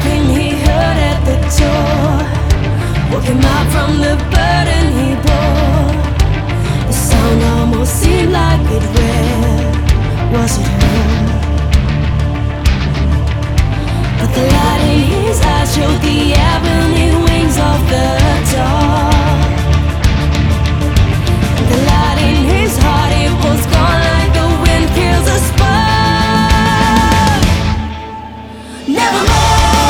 knocking he heard at the door, woke him out from the burden he bore. The sound almost seemed like it read, was it her? But the light